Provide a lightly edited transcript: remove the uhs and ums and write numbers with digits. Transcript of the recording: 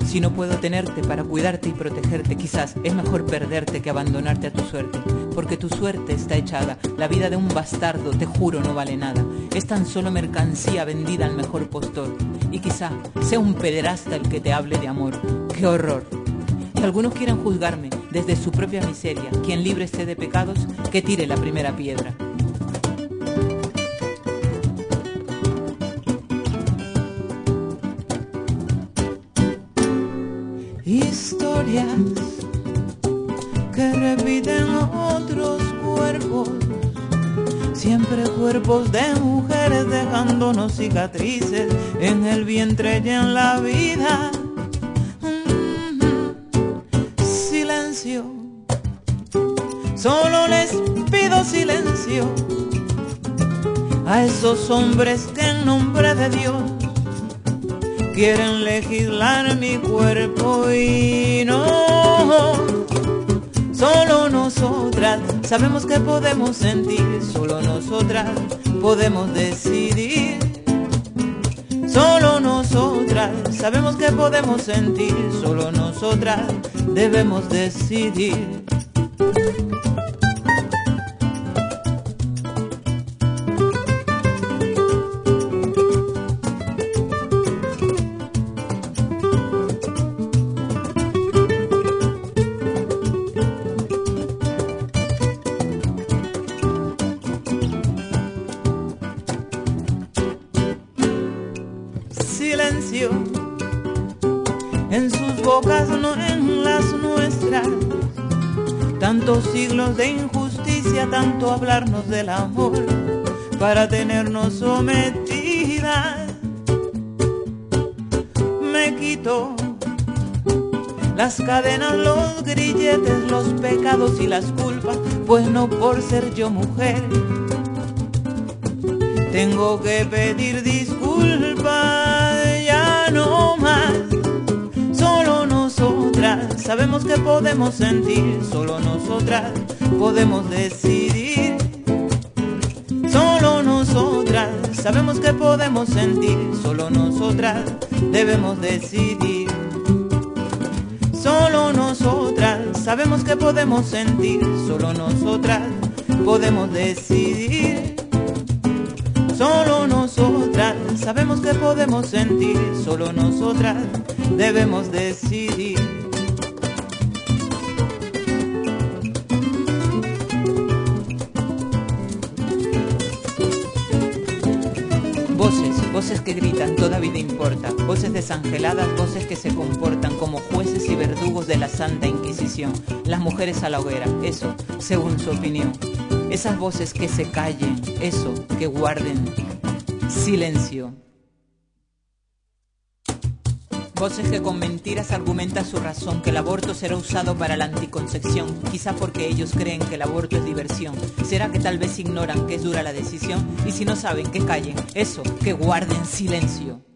Si no puedo tenerte para cuidarte y protegerte, quizás es mejor perderte que abandonarte a tu suerte. Porque tu suerte está echada, la vida de un bastardo, te juro, no vale nada. Es tan solo mercancía vendida al mejor postor. Y quizá sea un pederasta el que te hable de amor. ¡Qué horror! Y algunos quieran juzgarme desde su propia miseria. Quien libre esté de pecados, que tire la primera piedra. Historias que repiten otros cuerpos, siempre cuerpos de mujeres dejándonos cicatrices en el vientre y en la vida. Silencio, solo les pido silencio a esos hombres que en nombre de Dios quieren legislar mi cuerpo. Y no, solo nosotras sabemos que podemos sentir, solo nosotras podemos decidir. Solo nosotras sabemos que podemos sentir, solo nosotras debemos decidir. Silencio en sus bocas, no en las nuestras. Tantos siglos de injusticia, tanto hablarnos del amor para tenernos sometidas. Me quito las cadenas, los grilletes, los pecados y las culpas, pues no por ser yo mujer tengo que pedir disculpas. Ya no más, solo nosotras sabemos que podemos sentir, solo nosotras podemos decidir. Solo nosotras sabemos que podemos sentir, solo nosotras debemos decidir. Solo nosotras sabemos que podemos sentir, solo nosotras podemos decidir. Solo nosotras sabemos que podemos sentir, solo nosotras debemos decidir. Voces que gritan, toda vida importa. Voces desangeladas, voces que se comportan como jueces y verdugos de la Santa Inquisición. Las mujeres a la hoguera, eso, según su opinión. Esas voces que se callen, eso, que guarden silencio. Voces que con mentiras argumentan su razón, que el aborto será usado para la anticoncepción, quizá porque ellos creen que el aborto es diversión. ¿Será que tal vez ignoran que es dura la decisión? Y si no saben, que callen, eso, que guarden silencio.